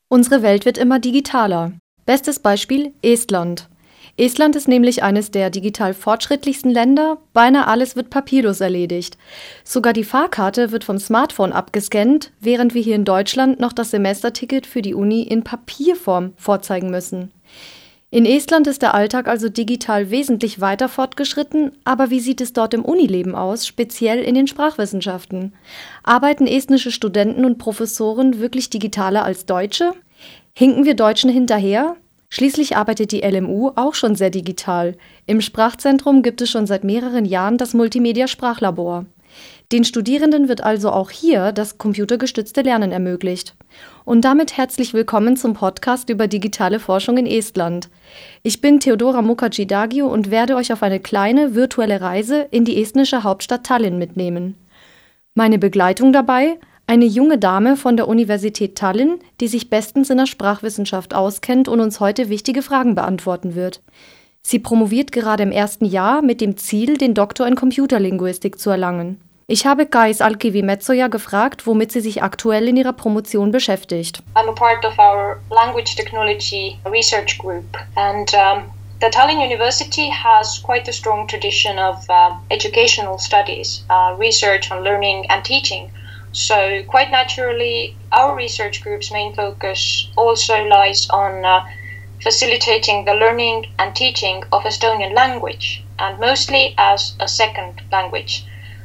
Unsere Welt wird immer digitaler. Bestes Beispiel Estland. Estland ist nämlich eines der digital fortschrittlichsten Länder. Beinahe alles wird papierlos erledigt. Sogar die Fahrkarte wird vom Smartphone abgescannt, während wir hier in Deutschland noch das Semesterticket für die Uni in Papierform vorzeigen müssen. In Estland ist der Alltag also digital wesentlich weiter fortgeschritten, aber wie sieht es dort im Unileben aus, speziell in den Sprachwissenschaften? Arbeiten estnische Studenten und Professoren wirklich digitaler als Deutsche? Hinken wir Deutschen hinterher? Schließlich arbeitet die LMU auch schon sehr digital. Im Sprachzentrum gibt es schon seit mehreren Jahren das Multimedia-Sprachlabor. Den Studierenden wird also auch hier das computergestützte Lernen ermöglicht. Und damit herzlich willkommen zum Podcast über digitale Forschung in Estland. Ich bin Theodora Mukherjee-Daghio und werde euch auf eine kleine virtuelle Reise in die estnische Hauptstadt Tallinn mitnehmen. Meine Begleitung dabei: eine junge Dame von der Universität Tallinn, die sich bestens in der Sprachwissenschaft auskennt und uns heute wichtige Fragen beantworten wird. Sie promoviert gerade im ersten Jahr mit dem Ziel, den Doktor in Computerlinguistik zu erlangen. Ich habe Kais Alkivi-Metsoja gefragt, womit sie sich aktuell in ihrer Promotion beschäftigt. I'm a part of our language technology research group, and the Tallinn University has quite a strong tradition of educational studies, research on learning and teaching. So quite naturally, our research group's main focus also lies on facilitating the learning and teaching of Estonian language, and mostly as a second language.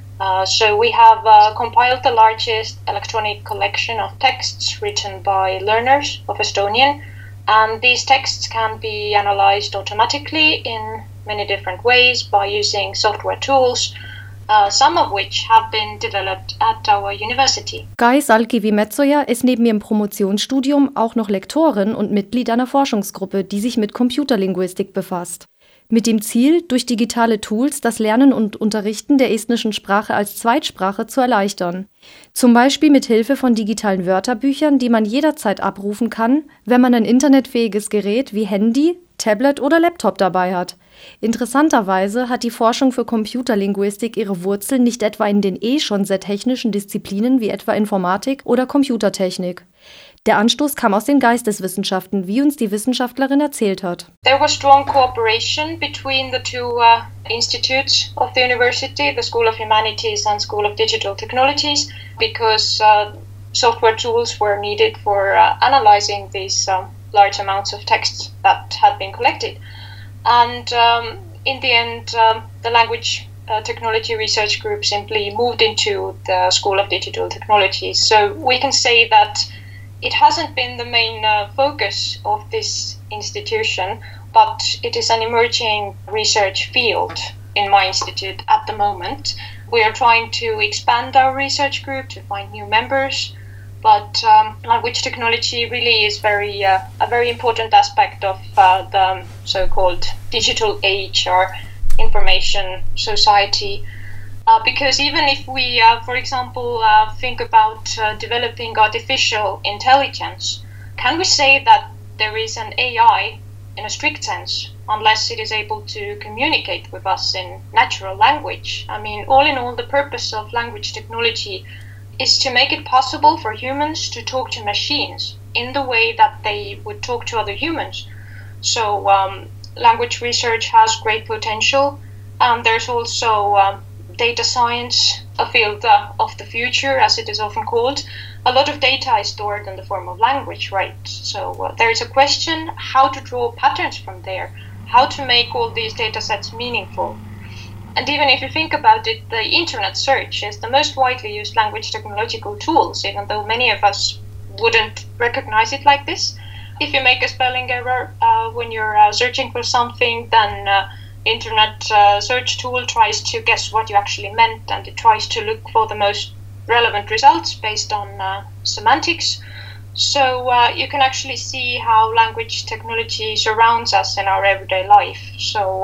So we have compiled the largest electronic collection of texts written by learners of Estonian, and these texts can be analyzed automatically in many different ways by using software tools, some of which have been developed at our university. Kais Alkivi-Metsoja ist neben ihrem Promotionsstudium auch noch Lektorin und Mitglied einer Forschungsgruppe, die sich mit Computerlinguistik befasst. Mit dem Ziel, durch digitale Tools das Lernen und Unterrichten der estnischen Sprache als Zweitsprache zu erleichtern. Zum Beispiel mit Hilfe von digitalen Wörterbüchern, die man jederzeit abrufen kann, wenn man ein internetfähiges Gerät wie Handy, Tablet oder Laptop dabei hat. Interessanterweise hat die Forschung für Computerlinguistik ihre Wurzeln nicht etwa in den schon sehr technischen Disziplinen wie etwa Informatik oder Computertechnik. Der Anstoß kam aus den Geisteswissenschaften, wie uns die Wissenschaftlerin erzählt hat. There was strong cooperation between the two institutes of the university, the School of Humanities and School of Digital Technologies, because software tools were needed for analyzing these large amounts of texts that had been collected. And in the end, the language technology research group simply moved into the School of Digital Technologies. So we can say that it hasn't been the main focus of this institution, but it is an emerging research field in my institute at the moment. We are trying to expand our research group to find new members, but language technology really is a very important aspect of the so-called digital age or information society. Because even if we, for example, think about developing artificial intelligence, can we say that there is an AI in a strict sense, unless it is able to communicate with us in natural language? I mean, all in all, the purpose of language technology is to make it possible for humans to talk to machines in the way that they would talk to other humans. So language research has great potential. There's also data science, a field of the future, as it is often called. A lot of data is stored in the form of language, right? So there is a question how to draw patterns from there, how to make all these data sets meaningful. And even if you think about it, the internet search is the most widely used language technological tools, even though many of us wouldn't recognize it like this. If you make a spelling error when you're searching for something, then internet search tool tries to guess what you actually meant, and it tries to look for the most relevant results based on semantics. So you can actually see how language technology surrounds us in our everyday life. So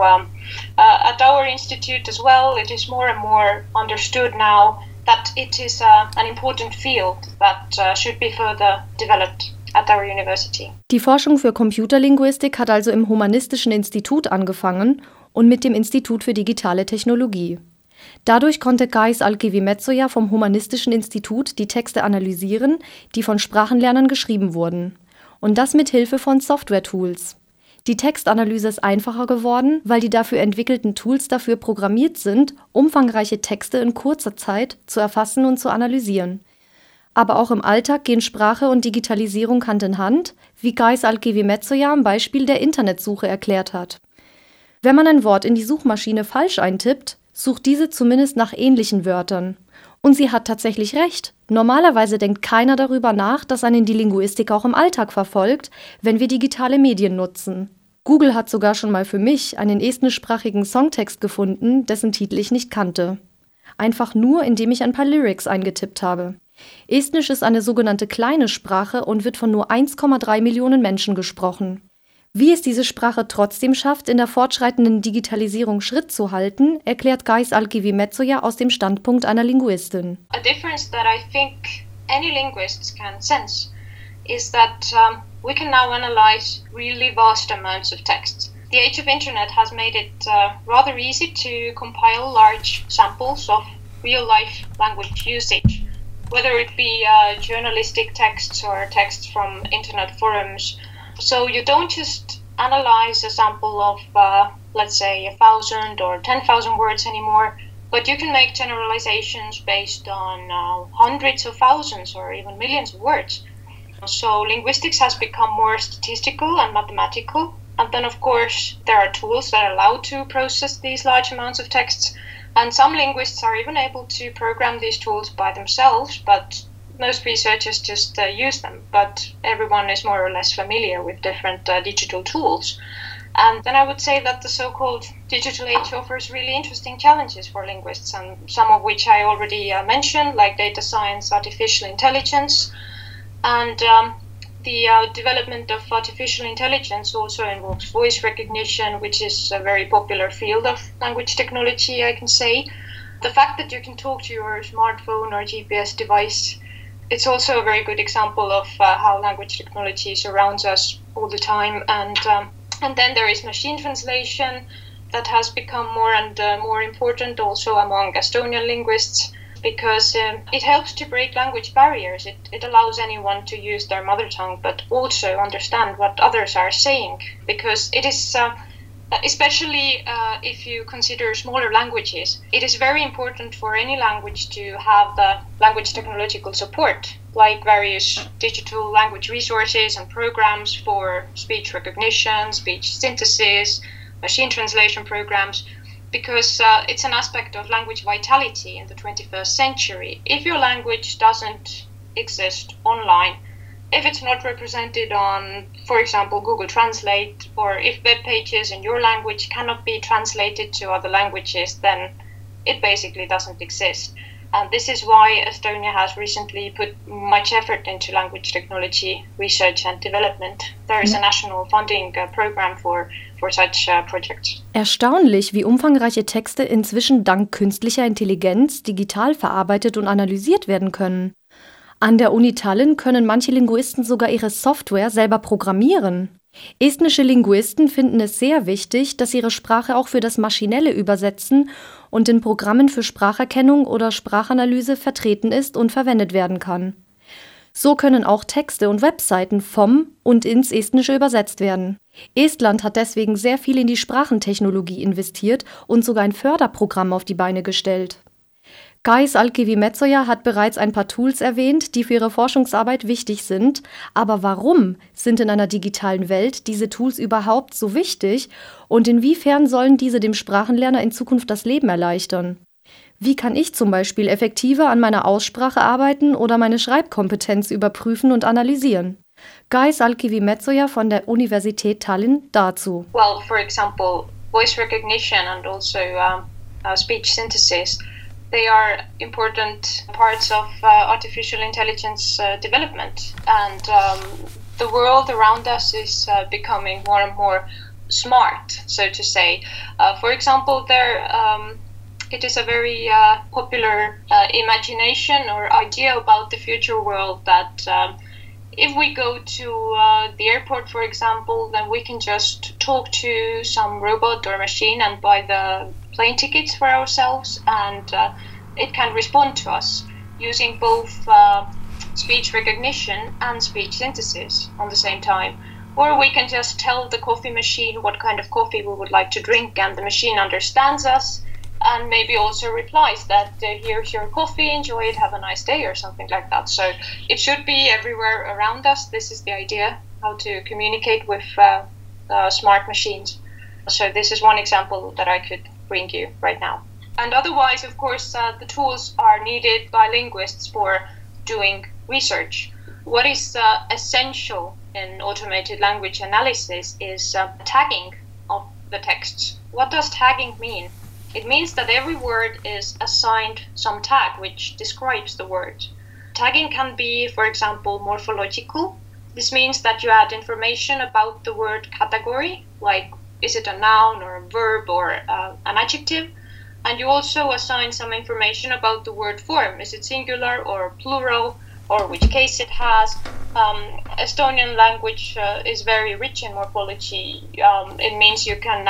at our institute as well, it is more and more understood now that it is an important field that should be further developed at our university. Die Forschung für Computerlinguistik hat also im Humanistischen Institut angefangen und mit dem Institut für digitale Technologie. Dadurch konnte Kais Alkivi-Metsoja vom Humanistischen Institut die Texte analysieren, die von Sprachenlernern geschrieben wurden. Und das mit Hilfe von Software-Tools. Die Textanalyse ist einfacher geworden, weil die dafür entwickelten Tools dafür programmiert sind, umfangreiche Texte in kurzer Zeit zu erfassen und zu analysieren. Aber auch im Alltag gehen Sprache und Digitalisierung Hand in Hand, wie Gais Alkivi-Metsoja am Beispiel der Internetsuche erklärt hat. Wenn man ein Wort in die Suchmaschine falsch eintippt, sucht diese zumindest nach ähnlichen Wörtern. Und sie hat tatsächlich recht. Normalerweise denkt keiner darüber nach, dass einen die Linguistik auch im Alltag verfolgt, wenn wir digitale Medien nutzen. Google hat sogar schon mal für mich einen estnischsprachigen Songtext gefunden, dessen Titel ich nicht kannte. Einfach nur, indem ich ein paar Lyrics eingetippt habe. Estnisch ist eine sogenannte kleine Sprache und wird von nur 1,3 Millionen Menschen gesprochen. Wie es diese Sprache trotzdem schafft, in der fortschreitenden Digitalisierung Schritt zu halten, erklärt Gais Alkivi-Metsoja aus dem Standpunkt einer Linguistin. A difference that I think any linguists can sense is that we can now analyze really vast amounts of text. The age of internet has made it rather easy to compile large samples of real-life language usage, whether it be journalistic texts or texts from internet forums. So you don't just analyze a sample of, let's say, 1,000 or 10,000 words anymore, but you can make generalizations based on hundreds of thousands or even millions of words. So linguistics has become more statistical and mathematical. And then, of course, there are tools that allow to process these large amounts of texts. And some linguists are even able to program these tools by themselves, but most researchers just use them. But everyone is more or less familiar with different digital tools. And then I would say that the so-called digital age offers really interesting challenges for linguists, and some of which I already mentioned, like data science, artificial intelligence. And the development of artificial intelligence also involves voice recognition, which is a very popular field of language technology, I can say. The fact that you can talk to your smartphone or GPS device, it's also a very good example of how language technology surrounds us all the time. And then there is machine translation that has become more and more important also among Estonian linguists, because it helps to break language barriers. It allows anyone to use their mother tongue, but also understand what others are saying, because it is, especially if you consider smaller languages, it is very important for any language to have the language technological support, like various digital language resources and programs for speech recognition, speech synthesis, machine translation programs, because it's an aspect of language vitality in the 21st century. If your language doesn't exist online, if it's not represented on, for example, Google Translate, or if web pages in your language cannot be translated to other languages, then it basically doesn't exist. And this is why Estonia has recently put much effort into language technology research and development. There is a national funding program for such projects. Erstaunlich, wie umfangreiche Texte inzwischen dank künstlicher Intelligenz digital verarbeitet und analysiert werden können. An der Uni Tallinn können manche Linguisten sogar ihre Software selber programmieren. Estnische Linguisten finden es sehr wichtig, dass ihre Sprache auch für das maschinelle Übersetzen und in Programmen für Spracherkennung oder Sprachanalyse vertreten ist und verwendet werden kann. So können auch Texte und Webseiten vom und ins Estnische übersetzt werden. Estland hat deswegen sehr viel in die Sprachentechnologie investiert und sogar ein Förderprogramm auf die Beine gestellt. Gais Alkivi-Metsoja hat bereits ein paar Tools erwähnt, die für ihre Forschungsarbeit wichtig sind. Aber warum sind in einer digitalen Welt diese Tools überhaupt so wichtig und inwiefern sollen diese dem Sprachenlerner in Zukunft das Leben erleichtern? Wie kann ich zum Beispiel effektiver an meiner Aussprache arbeiten oder meine Schreibkompetenz überprüfen und analysieren? Gais Alkivi-Metsoja von der Universität Tallinn dazu. Well, for example, voice recognition and also speech synthesis. They are important parts of artificial intelligence development, and the world around us is becoming more and more smart, so to say. For example, it is a very popular imagination or idea about the future world that if we go to the airport, for example, then we can just talk to some robot or machine and buy the plane tickets for ourselves, and it can respond to us using both speech recognition and speech synthesis on the same time. Or we can just tell the coffee machine what kind of coffee we would like to drink, and the machine understands us and maybe also replies that here's your coffee, enjoy it, have a nice day, or something like that. So it should be everywhere around us. This is the idea, how to communicate with smart machines. So this is one example that I could bring you right now. And otherwise, of course, the tools are needed by linguists for doing research. What is essential in automated language analysis is tagging of the texts. What does tagging mean? It means that every word is assigned some tag which describes the word. Tagging can be, for example, morphological. This means that you add information about the word category, like is it a noun or a verb or an adjective? And you also assign some information about the word form. Is it singular or plural, or which case it has? Estonian language is very rich in morphology. It means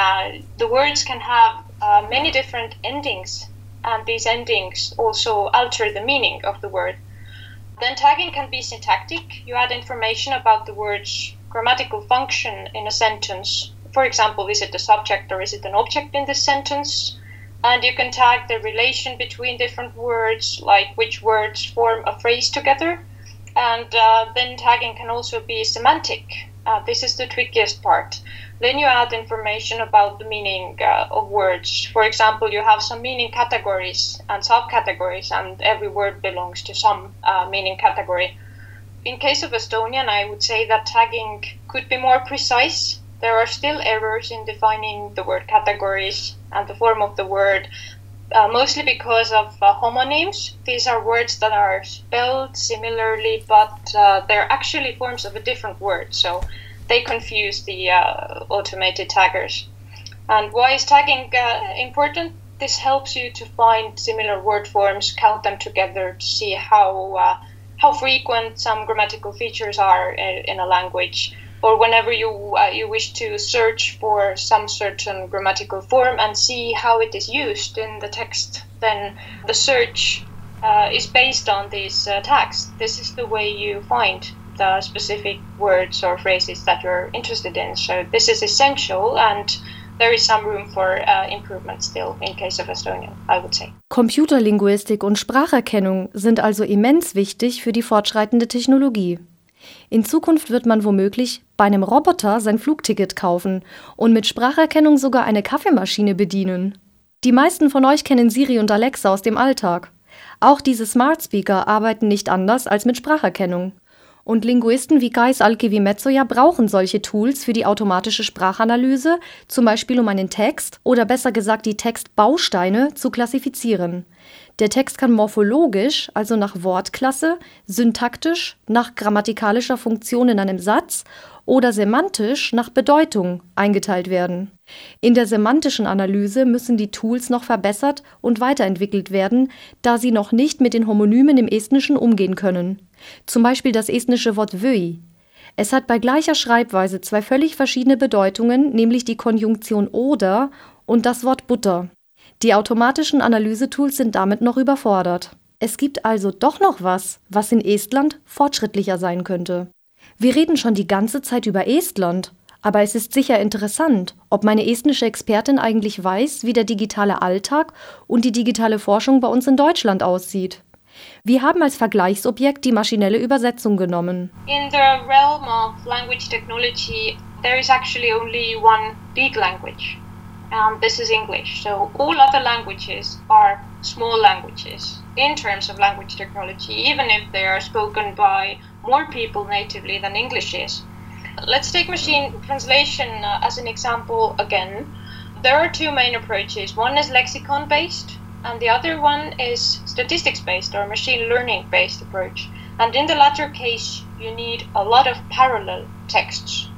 the words can have many different endings, and these endings also alter the meaning of the word. Then tagging can be syntactic. You add information about the word's grammatical function in a sentence. For example, is it a subject or is it an object in this sentence? And you can tag the relation between different words, like which words form a phrase together. And then tagging can also be semantic. This is the trickiest part. Then you add information about the meaning of words. For example, you have some meaning categories and subcategories, and every word belongs to some meaning category. In case of Estonian, I would say that tagging could be more precise. There are still errors in defining the word categories and the form of the word, mostly because of homonyms. These are words that are spelled similarly, but they're actually forms of a different word, so they confuse the automated taggers. And why is tagging important? This helps you to find similar word forms, count them together to see how frequent some grammatical features are in a language. Or whenever you wish to search for some certain grammatical form and see how it is used in the text, then the search is based on these tags. This is the way you find the specific words or phrases that you're interested in. So this is essential, and there is some room for improvement still in case of Estonian, I would say. Computerlinguistik und Spracherkennung sind also immens wichtig für die fortschreitende Technologie. In Zukunft wird man womöglich bei einem Roboter sein Flugticket kaufen und mit Spracherkennung sogar eine Kaffeemaschine bedienen. Die meisten von euch kennen Siri und Alexa aus dem Alltag. Auch diese Smart Speaker arbeiten nicht anders als mit Spracherkennung. Und Linguisten wie Kais Alkivi-Metsoja brauchen solche Tools für die automatische Sprachanalyse, zum Beispiel um einen Text oder besser gesagt die Textbausteine zu klassifizieren. Der Text kann morphologisch, also nach Wortklasse, syntaktisch, nach grammatikalischer Funktion in einem Satz oder semantisch nach Bedeutung eingeteilt werden. In der semantischen Analyse müssen die Tools noch verbessert und weiterentwickelt werden, da sie noch nicht mit den Homonymen im Estnischen umgehen können. Zum Beispiel das estnische Wort vöi. Es hat bei gleicher Schreibweise zwei völlig verschiedene Bedeutungen, nämlich die Konjunktion oder und das Wort Butter. Die automatischen Analysetools sind damit noch überfordert. Es gibt also doch noch was in Estland fortschrittlicher sein könnte. Wir reden schon die ganze Zeit über Estland, aber es ist sicher interessant, ob meine estnische Expertin eigentlich weiß, wie der digitale Alltag und die digitale Forschung bei uns in Deutschland aussieht. Wir haben als Vergleichsobjekt die maschinelle Übersetzung genommen. In the realm of language technology, there is actually only one big language. This is English. So all other languages are small languages in terms of language technology, even if they are spoken by more people natively than English is. Let's take machine translation as an example again. There are two main approaches. One is lexicon-based, and the other one is statistics-based or machine learning-based approach. And in the latter case, you need a lot of parallel texts.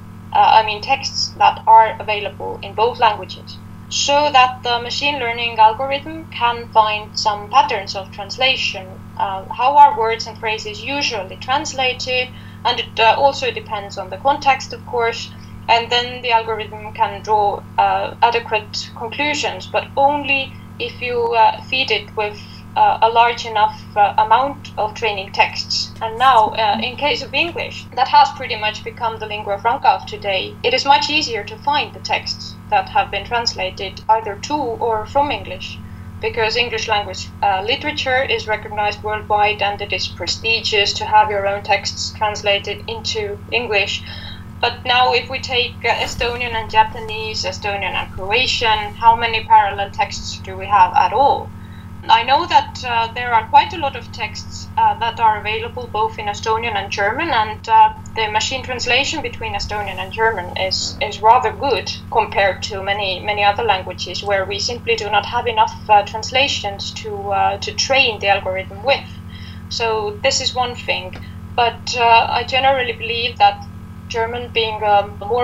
Texts that are available in both languages, so that the machine learning algorithm can find some patterns of translation, how are words and phrases usually translated, and it also depends on the context, of course, and then the algorithm can draw adequate conclusions, but only if you feed it with a large enough amount of training texts. And now, in case of English, that has pretty much become the lingua franca of today. It is much easier to find the texts that have been translated either to or from English, because English language literature is recognized worldwide, and it is prestigious to have your own texts translated into English. But now if we take Estonian and Japanese, Estonian and Croatian, how many parallel texts do we have at all? I know that there are quite a lot of texts that are available both in Estonian and German, and the machine translation between Estonian and German is rather good compared to many other languages where we simply do not have enough translations to train the algorithm with. So this is one thing, but I generally believe that German, being a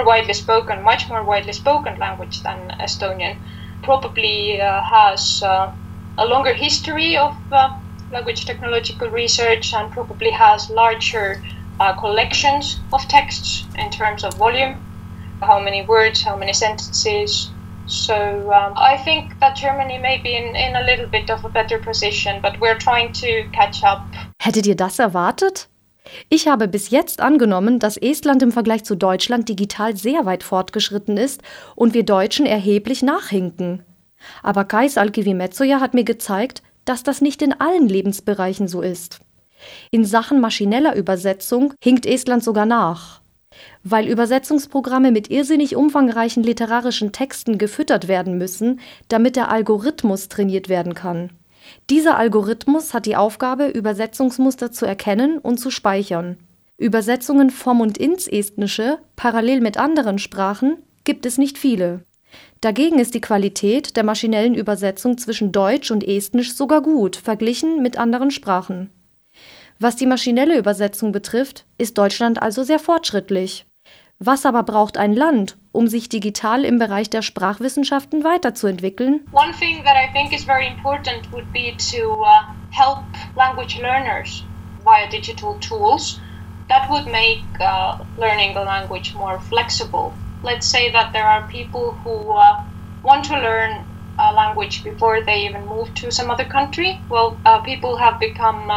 much more widely spoken language than Estonian, probably has a longer history of language technological research and probably has larger collections of texts in terms of volume, how many words, how many sentences. So I think that Germany may be in a little bit of a better position, but we're trying to catch up. Hättet ihr das erwartet? Ich habe bis jetzt angenommen, dass Estland im Vergleich zu Deutschland digital sehr weit fortgeschritten ist und wir Deutschen erheblich nachhinken. Aber Kais Alkivi-Metsoja hat mir gezeigt, dass das nicht in allen Lebensbereichen so ist. In Sachen maschineller Übersetzung hinkt Estland sogar nach. Weil Übersetzungsprogramme mit irrsinnig umfangreichen literarischen Texten gefüttert werden müssen, damit der Algorithmus trainiert werden kann. Dieser Algorithmus hat die Aufgabe, Übersetzungsmuster zu erkennen und zu speichern. Übersetzungen vom und ins Estnische, parallel mit anderen Sprachen, gibt es nicht viele. Dagegen ist die Qualität der maschinellen Übersetzung zwischen Deutsch und Estnisch sogar gut, verglichen mit anderen Sprachen. Was die maschinelle Übersetzung betrifft, ist Deutschland also sehr fortschrittlich. Was aber braucht ein Land, um sich digital im Bereich der Sprachwissenschaften weiterzuentwickeln? One thing that I think is very important would be to help language learners via digital tools. That would make learning a language more flexible. Let's say that there are people who want to learn a language before they even move to some other country. Well, people have become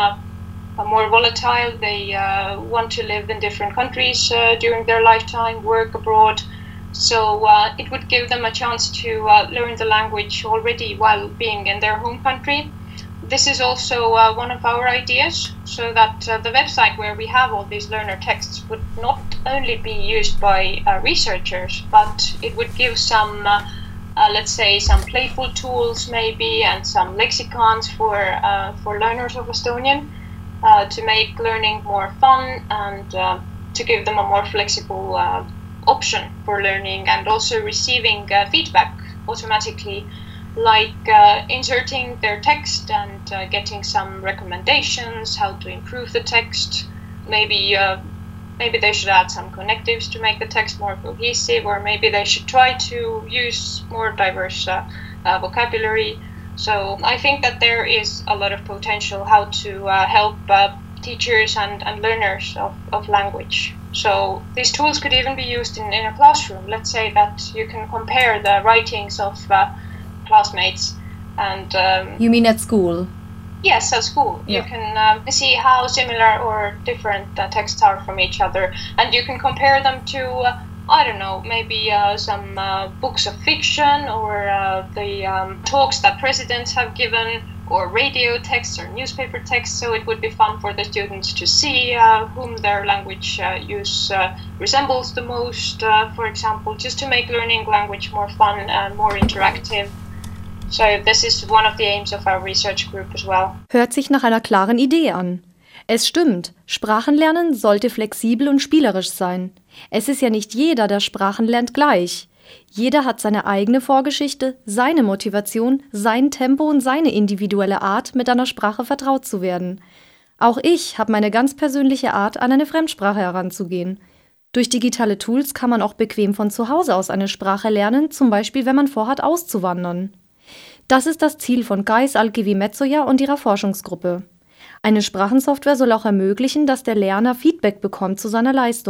more volatile. They want to live in different countries during their lifetime, work abroad. So it would give them a chance to learn the language already while being in their home country. This is also one of our ideas, so that the website where we have all these learner texts would not only be used by researchers, but it would give some, let's say, some playful tools maybe, and some lexicons for learners of Estonian to make learning more fun and to give them a more flexible option for learning, and also receiving feedback automatically, like inserting their text and getting some recommendations how to improve the text. Maybe they should add some connectives to make the text more cohesive, or maybe they should try to use more diverse vocabulary. So I think that there is a lot of potential how to help teachers and learners of language. So these tools could even be used in a classroom. Let's say that you can compare the writings of classmates and... You mean at school? Yes, at school. Yeah. You can see how similar or different texts are from each other, and you can compare them to, I don't know, maybe some books of fiction, or the talks that presidents have given, or radio texts or newspaper texts. So it would be fun for the students to see whom their language use resembles the most, for example, just to make learning language more fun and more interactive. So this is one of the aims of our research group as well. Hört sich nach einer klaren Idee an. Es stimmt, Sprachenlernen sollte flexibel und spielerisch sein. Es ist ja nicht jeder, der Sprachen lernt, gleich. Jeder hat seine eigene Vorgeschichte, seine Motivation, sein Tempo und seine individuelle Art, mit einer Sprache vertraut zu werden. Auch ich habe meine ganz persönliche Art, an eine Fremdsprache heranzugehen. Durch digitale Tools kann man auch bequem von zu Hause aus eine Sprache lernen, zum Beispiel wenn man vorhat, auszuwandern. Das ist das Ziel von Kais Alkivi-Metsoja und ihrer Forschungsgruppe. Eine Sprachensoftware soll auch ermöglichen, dass der Lerner Feedback bekommt zu seiner Leistung.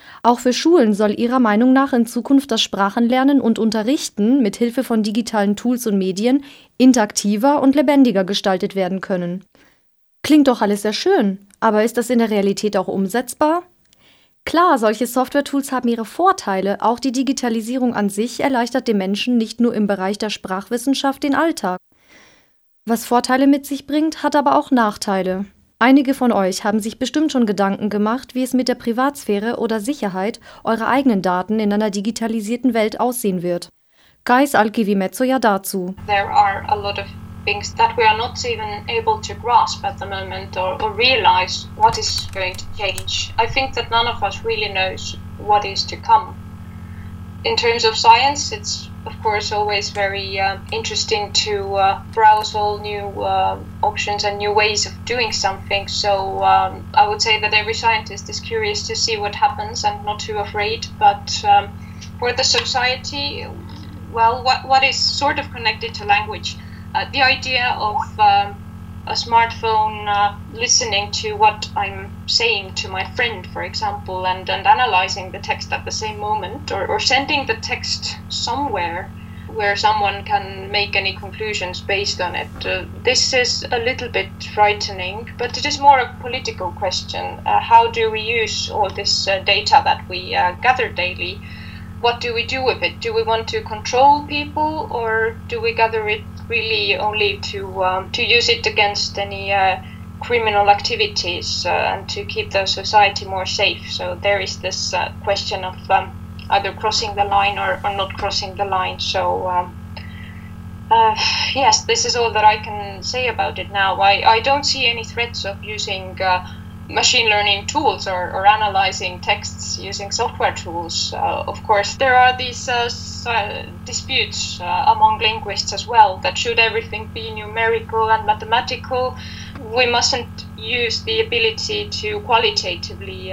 Auch für Schulen soll ihrer Meinung nach in Zukunft das Sprachenlernen und Unterrichten mit Hilfe von digitalen Tools und Medien interaktiver und lebendiger gestaltet werden können. Klingt doch alles sehr schön, aber ist das in der Realität auch umsetzbar? Klar, solche Software-Tools haben ihre Vorteile, auch die Digitalisierung an sich erleichtert den Menschen nicht nur im Bereich der Sprachwissenschaft den Alltag. Was Vorteile mit sich bringt, hat aber auch Nachteile. Einige von euch haben sich bestimmt schon Gedanken gemacht, wie es mit der Privatsphäre oder Sicherheit eurer eigenen Daten in einer digitalisierten Welt aussehen wird. Kais Alkivi-Metsoja dazu. There are a lot of things that we are not even able to grasp at the moment or realize what is going to change. I think that none of us really knows what is to come. In terms of science, it's of course always very interesting to browse all new options and new ways of doing something. So I would say that every scientist is curious to see what happens and not too afraid. But for the society, well, what is sort of connected to language? The idea of a smartphone listening to what I'm saying to my friend, for example, and analyzing the text at the same moment, or sending the text somewhere where someone can make any conclusions based on it. This is a little bit frightening, but it is more a political question. How do we use all this data that we gather daily? What do we do with it? Do we want to control people, or do we gather it really only to use it against any criminal activities and to keep the society more safe? So there is this question of either crossing the line or not crossing the line. So yes, this is all that I can say about it now. I don't see any threats of using machine learning tools or analyzing texts using software tools. Of course, there are these disputes among linguists as well, that should everything be numerical and mathematical, we mustn't use the ability to qualitatively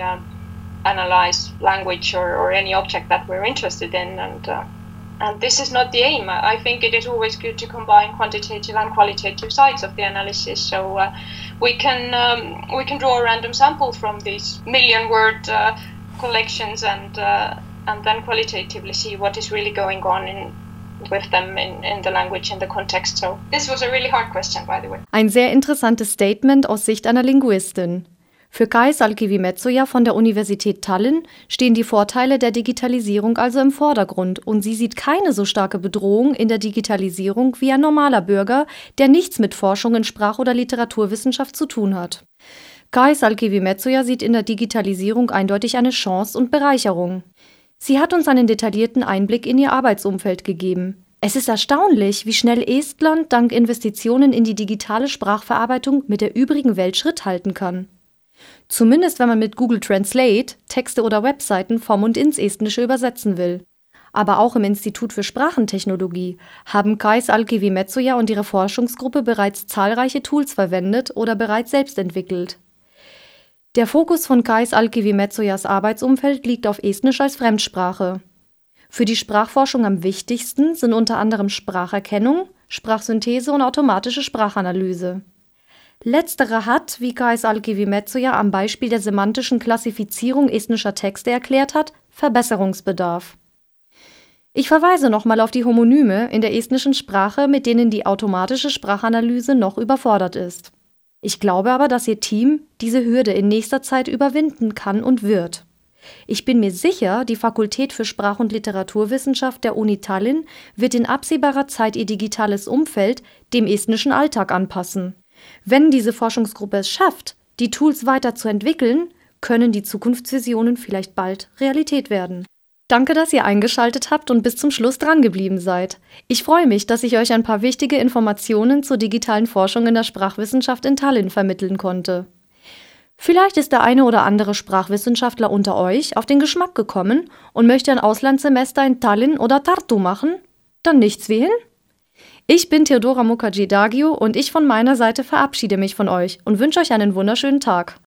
analyze language or any object that we're interested in. And this is not the aim. I think it is always good to combine quantitative and qualitative sides of the analysis. So we can draw a random sample from these million-word collections and then qualitatively see what is really going on with them in the language, in the context. So this was a really hard question, by the way. Ein sehr interessantes Statement aus Sicht einer Linguistin. Für Kais Alkivi-Metsoja von der Universität Tallinn stehen die Vorteile der Digitalisierung also im Vordergrund und sie sieht keine so starke Bedrohung in der Digitalisierung wie ein normaler Bürger, der nichts mit Forschung in Sprach- oder Literaturwissenschaft zu tun hat. Kais Alkivi-Metsoja sieht in der Digitalisierung eindeutig eine Chance und Bereicherung. Sie hat uns einen detaillierten Einblick in ihr Arbeitsumfeld gegeben. Es ist erstaunlich, wie schnell Estland dank Investitionen in die digitale Sprachverarbeitung mit der übrigen Welt Schritt halten kann. Zumindest wenn man mit Google Translate Texte oder Webseiten vom und ins Estnische übersetzen will. Aber auch im Institut für Sprachentechnologie haben Kais Alkivi-Metsoja und ihre Forschungsgruppe bereits zahlreiche Tools verwendet oder bereits selbst entwickelt. Der Fokus von Kais Alkivi-Metsojas Arbeitsumfeld liegt auf Estnisch als Fremdsprache. Für die Sprachforschung am wichtigsten sind unter anderem Spracherkennung, Sprachsynthese und automatische Sprachanalyse. Letztere hat, wie Kais Alkivi-Metsoja am Beispiel der semantischen Klassifizierung estnischer Texte erklärt hat, Verbesserungsbedarf. Ich verweise nochmal auf die Homonyme in der estnischen Sprache, mit denen die automatische Sprachanalyse noch überfordert ist. Ich glaube aber, dass Ihr Team diese Hürde in nächster Zeit überwinden kann und wird. Ich bin mir sicher, die Fakultät für Sprach- und Literaturwissenschaft der Uni Tallinn wird in absehbarer Zeit ihr digitales Umfeld dem estnischen Alltag anpassen. Wenn diese Forschungsgruppe es schafft, die Tools weiterzuentwickeln, können die Zukunftsvisionen vielleicht bald Realität werden. Danke, dass ihr eingeschaltet habt und bis zum Schluss drangeblieben seid. Ich freue mich, dass ich euch ein paar wichtige Informationen zur digitalen Forschung in der Sprachwissenschaft in Tallinn vermitteln konnte. Vielleicht ist der eine oder andere Sprachwissenschaftler unter euch auf den Geschmack gekommen und möchte ein Auslandssemester in Tallinn oder Tartu machen? Dann nichts wie hin. Ich bin Theodora Mukherjee-Daggio und ich von meiner Seite verabschiede mich von euch und wünsche euch einen wunderschönen Tag.